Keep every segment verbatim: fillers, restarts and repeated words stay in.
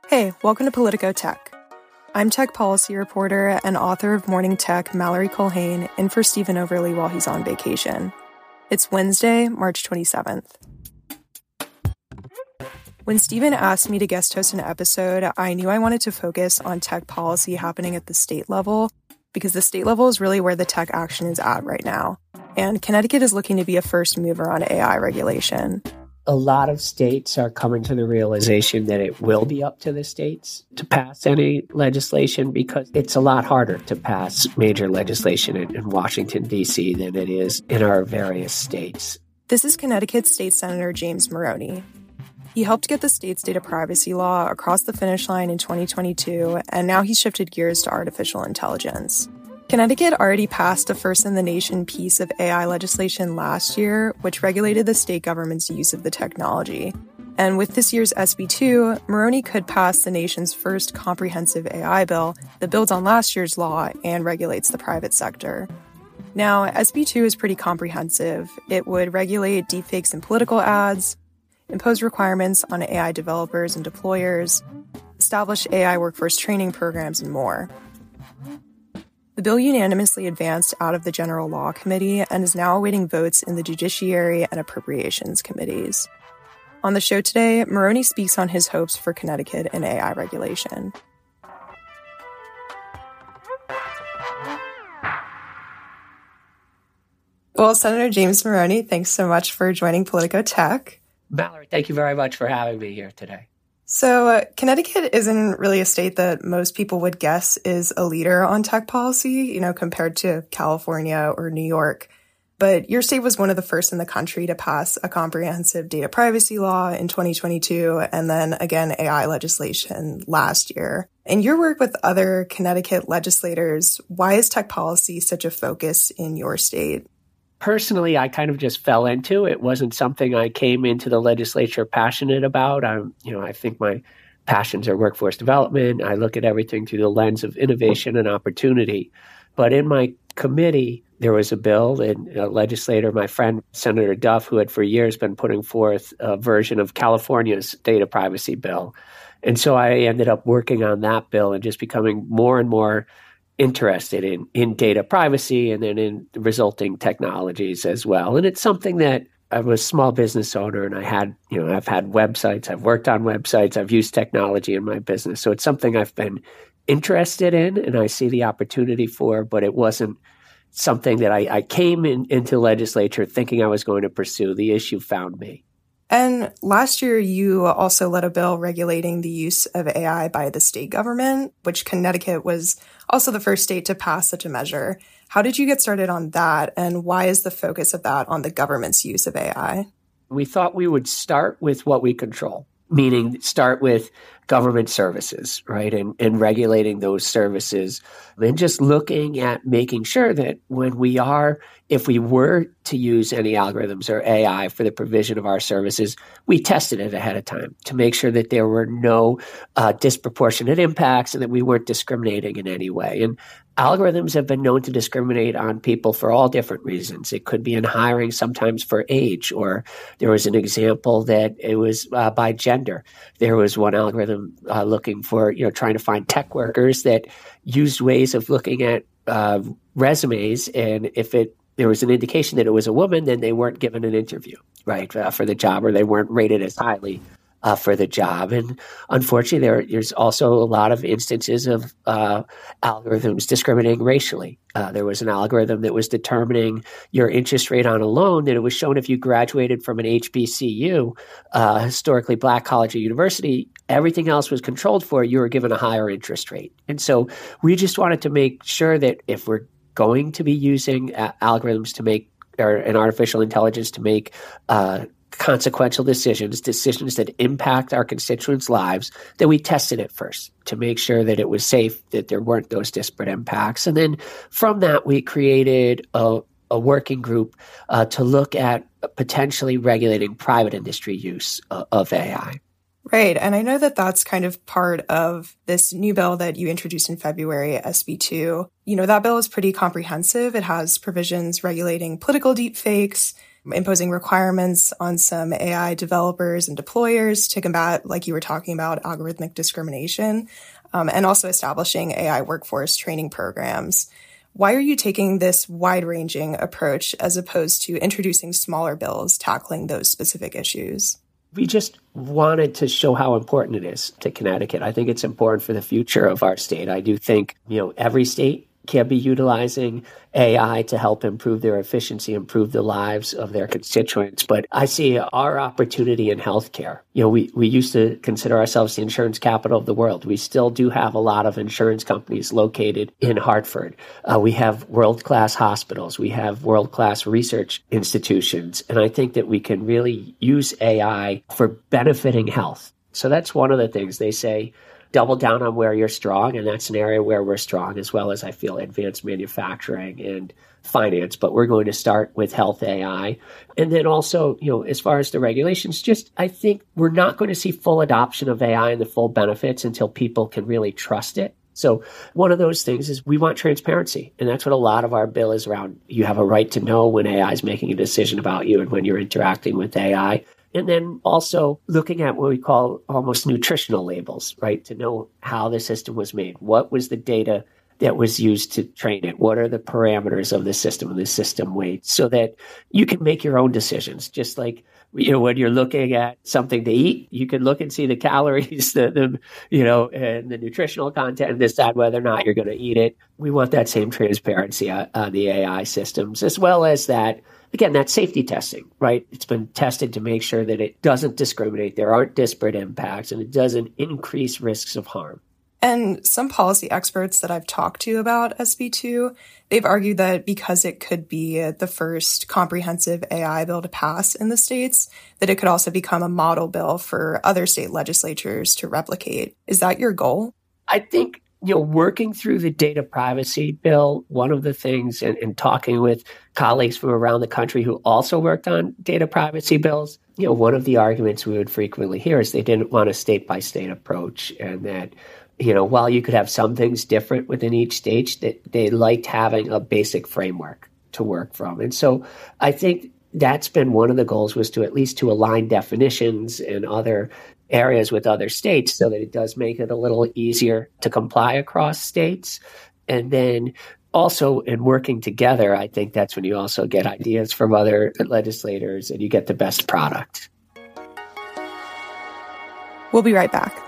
Hey, welcome to Politico Tech. I'm tech policy reporter and author of Morning Tech, Mallory Culhane, in for Stephen Overly while he's on vacation. It's Wednesday, March twenty-seventh. When Stephen asked me to guest host an episode, I knew I wanted to focus on tech policy happening at the state level, because the state level is really where the tech action is at right now. And Connecticut is looking to be a first mover on A I regulation. A lot of states are coming to the realization that it will be up to the states to pass any legislation, because it's a lot harder to pass major legislation in, in Washington, D C than it is in our various states. This is Connecticut State Senator James Moroney. He helped get the state's data privacy law across the finish line in twenty twenty-two, and now he's shifted gears to artificial intelligence. Connecticut already passed a first-in-the-nation piece of A I legislation last year, which regulated the state government's use of the technology. And with this year's S B two, Moroney could pass the nation's first comprehensive A I bill that builds on last year's law and regulates the private sector. Now, S B two is pretty comprehensive. It would regulate deepfakes in political ads, impose requirements on A I developers and deployers, establish A I workforce training programs, and more. The bill unanimously advanced out of the General Law Committee and is now awaiting votes in the Judiciary and Appropriations Committees. On the show today, Moroney speaks on his hopes for Connecticut and A I regulation. Well, Senator James Moroney, thanks so much for joining Politico Tech. Mallory, thank you very much for having me here today. So uh, Connecticut isn't really a state that most people would guess is a leader on tech policy, you know, compared to California or New York. But your state was one of the first in the country to pass a comprehensive data privacy law in twenty twenty-two, and then again, A I legislation last year. In your work with other Connecticut legislators, why is tech policy such a focus in your state? Personally, I kind of just fell into it. It wasn't something I came into the legislature passionate about. I'm, you know, I think my passions are workforce development. I look at everything through the lens of innovation and opportunity. But in my committee, there was a bill, and a legislator, my friend Senator Duff, who had for years been putting forth a version of California's data privacy bill. And so I ended up working on that bill and just becoming more and more interested in, in data privacy and then in the resulting technologies as well. And it's something that I was a small business owner, and I had, you know, I've had websites, I've worked on websites, I've used technology in my business. So it's something I've been interested in and I see the opportunity for, but it wasn't something that I, I came in, into legislature thinking I was going to pursue. The issue found me. And last year, you also led a bill regulating the use of A I by the state government, which Connecticut was also the first state to pass such a measure. How did you get started on that, and why is the focus of that on the government's use of A I? We thought we would start with what we control, meaning start with government services, right, and, and regulating those services, and just looking at making sure that when we are, if we were to use any algorithms or A I for the provision of our services, we tested it ahead of time to make sure that there were no uh, disproportionate impacts and that we weren't discriminating in any way. And algorithms have been known to discriminate on people for all different reasons. It could be in hiring, sometimes for age, or there was an example that it was uh, by gender. There was one algorithm uh, looking for, you know, trying to find tech workers that used ways of looking at uh, resumes, and if it there was an indication that it was a woman, then they weren't given an interview, right, uh, for the job, or they weren't rated as highly uh, for the job. And unfortunately, there, there's also a lot of instances of uh, algorithms discriminating racially. Uh, there was an algorithm that was determining your interest rate on a loan, that it was shown if you graduated from an H B C U, uh, historically black college or university, everything else was controlled for, you were given a higher interest rate. And so we just wanted to make sure that if we're going to be using uh, algorithms to make, or an artificial intelligence to make uh, consequential decisions, decisions that impact our constituents' lives, that we tested it first to make sure that it was safe, that there weren't those disparate impacts. And then from that, we created a, a working group uh, to look at potentially regulating private industry use uh, of A I. Right. And I know that that's kind of part of this new bill that you introduced in February, S B two. You know, that bill is pretty comprehensive. It has provisions regulating political deepfakes, imposing requirements on some A I developers and deployers to combat, like you were talking about, algorithmic discrimination, um, and also establishing A I workforce training programs. Why are you taking this wide-ranging approach as opposed to introducing smaller bills tackling those specific issues? We just wanted to show how important it is to Connecticut. I think it's important for the future of our state. I do think, you know, every state can be utilizing A I to help improve their efficiency, improve the lives of their constituents. But I see our opportunity in healthcare. You know, we, we used to consider ourselves the insurance capital of the world. We still do have a lot of insurance companies located in Hartford. Uh, we have world-class hospitals. We have world-class research institutions. And I think that we can really use A I for benefiting health. So that's one of the things they say. Double down on where you're strong, and that's an area where we're strong, as well as, I feel, advanced manufacturing and finance. But we're going to start with health A I. And then also, you know, as far as the regulations, just I think we're not going to see full adoption of A I and the full benefits until people can really trust it. So one of those things is we want transparency. And that's what a lot of our bill is around. You have a right to know when A I is making a decision about you and when you're interacting with A I. And then also looking at what we call almost nutritional labels, right? To know how the system was made. What was the data that was used to train it? What are the parameters of the system and the system weight so that you can make your own decisions? Just like, you know, when you're looking at something to eat, you can look and see the calories, the, the you know, and the nutritional content and decide whether or not you're going to eat it. We want that same transparency on, on the A I systems, as well as that. Again, that's safety testing, right? It's been tested to make sure that it doesn't discriminate. There aren't disparate impacts, and it doesn't increase risks of harm. And some policy experts that I've talked to about S B two, they've argued that because it could be the first comprehensive A I bill to pass in the states, that it could also become a model bill for other state legislatures to replicate. Is that your goal? I think You know, working through the data privacy bill, one of the things, and, and talking with colleagues from around the country who also worked on data privacy bills, you know, one of the arguments we would frequently hear is they didn't want a state-by-state approach, and that, you know, while you could have some things different within each state, that they liked having a basic framework to work from. And so I think that's been one of the goals, was to at least to align definitions and other areas with other states so that it does make it a little easier to comply across states. And then also in working together, I think that's when you also get ideas from other legislators and you get the best product. We'll be right back.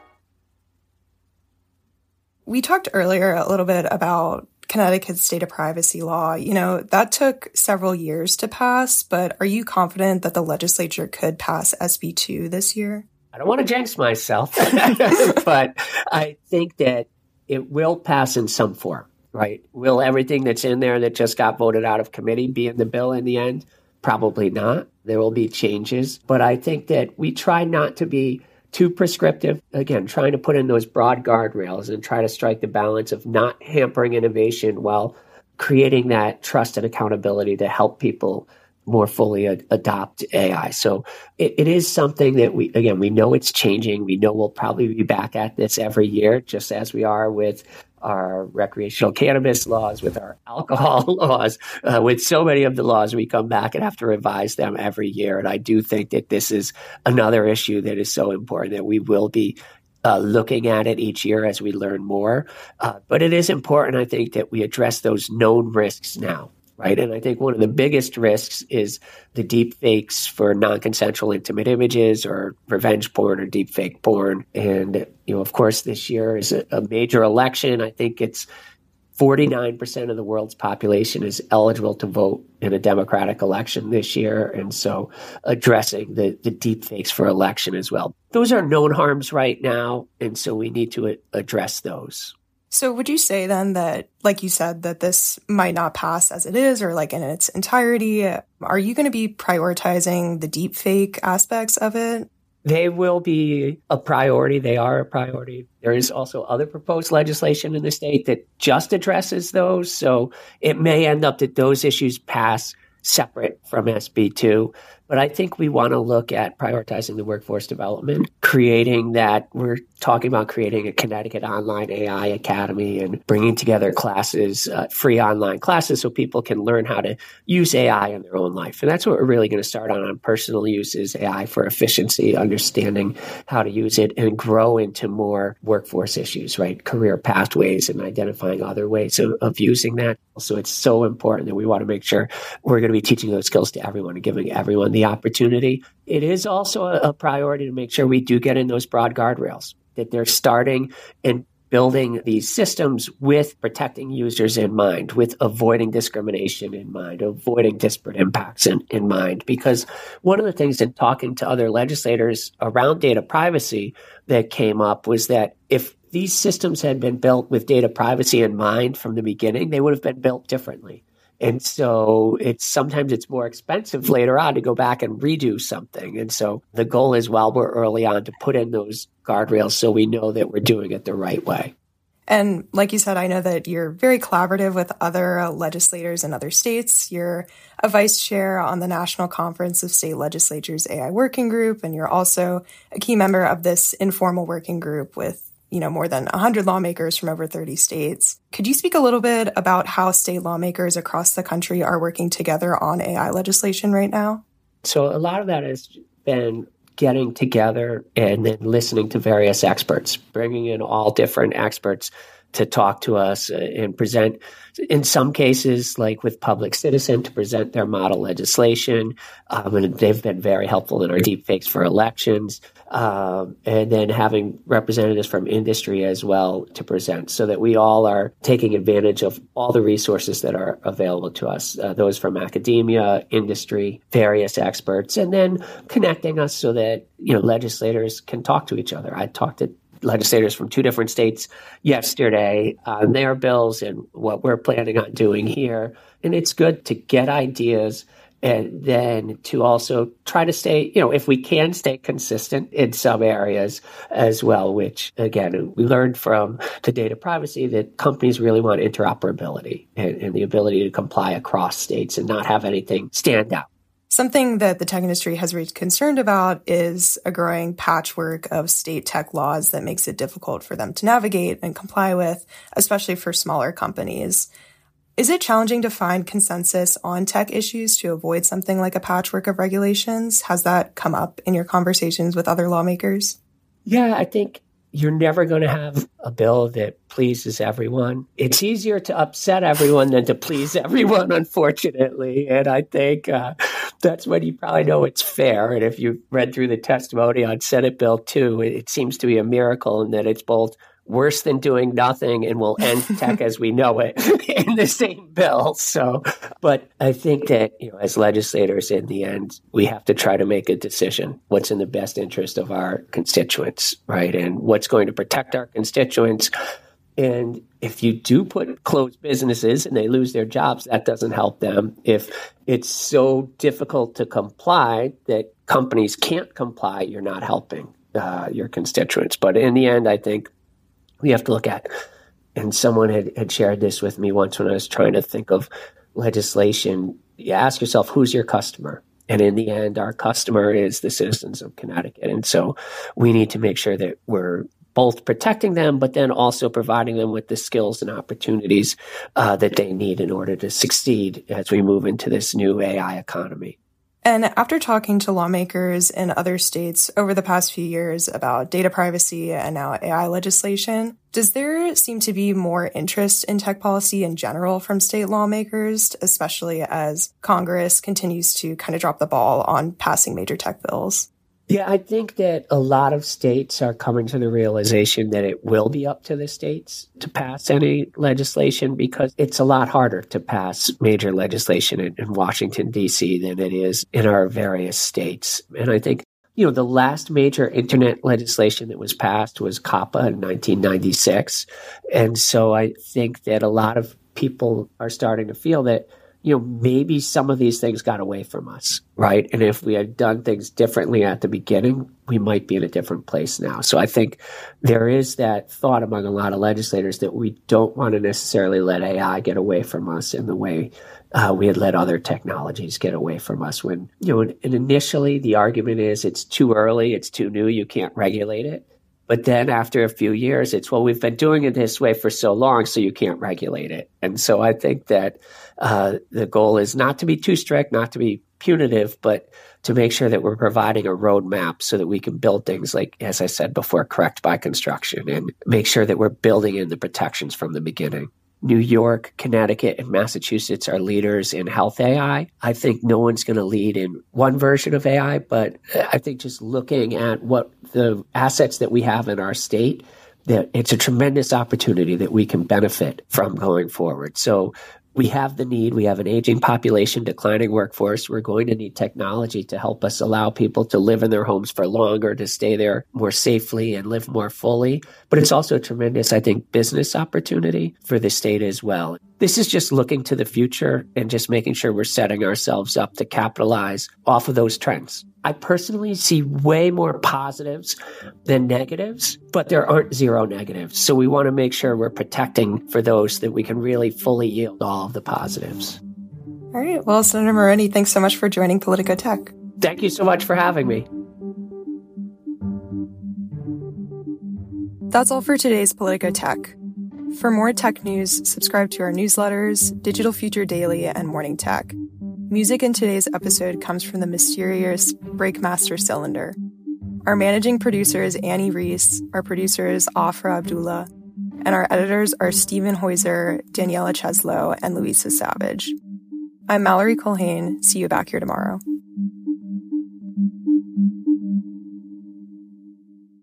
We talked earlier a little bit about Connecticut's data privacy law. You know, that took several years to pass, but are you confident that the legislature could pass S B two this year? I don't want to jinx myself, but I think that it will pass in some form, right? Will everything that's in there that just got voted out of committee be in the bill in the end? Probably not. There will be changes, but I think that we try not to be too prescriptive. Again, trying to put in those broad guardrails and try to strike the balance of not hampering innovation while creating that trust and accountability to help people more fully ad- adopt A I. So it, it is something that we, again, we know it's changing. We know we'll probably be back at this every year, just as we are with our recreational cannabis laws, with our alcohol laws, uh, with so many of the laws, we come back and have to revise them every year. And I do think that this is another issue that is so important that we will be uh, looking at it each year as we learn more. Uh, but it is important, I think, that we address those known risks now. Right. And I think one of the biggest risks is the deep fakes for non-consensual intimate images or revenge porn or deep fake porn. And, you know, of course, this year is a, a major election. I think it's forty-nine percent of the world's population is eligible to vote in a democratic election this year. And so addressing the, the deep fakes for election as well. Those are known harms right now. And so we need to a- address those. So would you say then that, like you said, that this might not pass as it is or like in its entirety? Are you going to be prioritizing the deepfake aspects of it? They will be a priority. They are a priority. There is also other proposed legislation in the state that just addresses those. So it may end up that those issues pass separate from S B two. But I think we want to look at prioritizing the workforce development creating that. We're talking about creating a Connecticut Online A I Academy and bringing together classes, uh, free online classes, so people can learn how to use A I in their own life. And that's what we're really going to start on, on personal use is A I for efficiency, understanding how to use it and grow into more workforce issues, right? Career pathways and identifying other ways of, of using that. So it's so important that we want to make sure we're going to be teaching those skills to everyone and giving everyone the opportunity. It is also a, a priority to make sure we do get in those broad guardrails, that they're starting and building these systems with protecting users in mind, with avoiding discrimination in mind, avoiding disparate impacts in, in mind. Because one of the things in talking to other legislators around data privacy that came up was that if these systems had been built with data privacy in mind from the beginning, they would have been built differently. And so it's sometimes it's more expensive later on to go back and redo something. And so the goal is while we're early on to put in those guardrails so we know that we're doing it the right way. And like you said, I know that you're very collaborative with other legislators in other states. You're a vice chair on the National Conference of State Legislatures A I Working Group, and you're also a key member of this informal working group with you know, more than one hundred lawmakers from over thirty states. Could you speak a little bit about how state lawmakers across the country are working together on A I legislation right now? So a lot of that has been getting together and then listening to various experts, bringing in all different experts to talk to us and present, in some cases, like with Public Citizen, to present their model legislation. Um, and they've been very helpful in our deepfakes for elections. Um, and then having representatives from industry as well to present so that we all are taking advantage of all the resources that are available to us, uh, those from academia, industry, various experts, and then connecting us so that, you know, legislators can talk to each other. I talked to legislators from two different states yesterday on their bills and what we're planning on doing here. And it's good to get ideas and then to also try to stay, you know, if we can stay consistent in some areas as well, which, again, we learned from the data privacy that companies really want interoperability and, and the ability to comply across states and not have anything stand out. Something that the tech industry has raised concern about is a growing patchwork of state tech laws that makes it difficult for them to navigate and comply with, especially for smaller companies. Is it challenging to find consensus on tech issues to avoid something like a patchwork of regulations? Has that come up in your conversations with other lawmakers? Yeah, I think you're never going to have a bill that pleases everyone. It's easier to upset everyone than to please everyone, unfortunately. And I think uh, that's when you probably know it's fair. And if you read through the testimony on Senate Bill two, it, it seems to be a miracle in that it's both worse than doing nothing and will end tech as we know it in the same bill. So, but I think that, you know, as legislators, in the end, we have to try to make a decision. What's in the best interest of our constituents, right? And what's going to protect our constituents. And if you do put closed businesses and they lose their jobs, that doesn't help them. If it's so difficult to comply that companies can't comply, you're not helping uh, your constituents. But in the end, I think we have to look at, and someone had, had shared this with me once when I was trying to think of legislation. You ask yourself, who's your customer? And in the end, our customer is the citizens of Connecticut. And so we need to make sure that we're both protecting them, but then also providing them with the skills and opportunities uh, that they need in order to succeed as we move into this new A I economy. And after talking to lawmakers in other states over the past few years about data privacy and now A I legislation, does there seem to be more interest in tech policy in general from state lawmakers, especially as Congress continues to kind of drop the ball on passing major tech bills? Yeah, I think that a lot of states are coming to the realization that it will be up to the states to pass any legislation because it's a lot harder to pass major legislation in, in Washington, D C than it is in our various states. And I think, you know, the last major internet legislation that was passed was COPPA in nineteen ninety-six. And so I think that a lot of people are starting to feel that, you know, maybe some of these things got away from us, right? And if we had done things differently at the beginning, we might be in a different place now. So I think there is that thought among a lot of legislators that we don't want to necessarily let A I get away from us in the way uh, we had let other technologies get away from us when, you know, and initially the argument is it's too early, it's too new, you can't regulate it. But then after a few years, it's, well, we've been doing it this way for so long, so you can't regulate it. And so I think that uh, the goal is not to be too strict, not to be punitive, but to make sure that we're providing a roadmap so that we can build things like, as I said before, correct by construction, and make sure that we're building in the protections from the beginning. New York, Connecticut, and Massachusetts are leaders in health A I. I think no one's going to lead in one version of A I, but I think just looking at what the assets that we have in our state, that it's a tremendous opportunity that we can benefit from going forward. So we have the need. We have an aging population, declining workforce. We're going to need technology to help us allow people to live in their homes for longer, to stay there more safely and live more fully. But it's also a tremendous, I think, business opportunity for the state as well. This is just looking to the future and just making sure we're setting ourselves up to capitalize off of those trends. I personally see way more positives than negatives, but there aren't zero negatives. So we want to make sure we're protecting for those that we can really fully yield all of the positives. All right. Well, Senator Maroney, thanks so much for joining Politico Tech. Thank you so much for having me. That's all for today's Politico Tech. For more tech news, subscribe to our newsletters, Digital Future Daily, and Morning Tech. Music in today's episode comes from the mysterious Breakmaster Cylinder. Our managing producer is Annie Reese, our producer is Afra Abdullah, and our editors are Stephen Heuser, Daniela Cheslow, and Louisa Savage. I'm Mallory Culhane. See you back here tomorrow.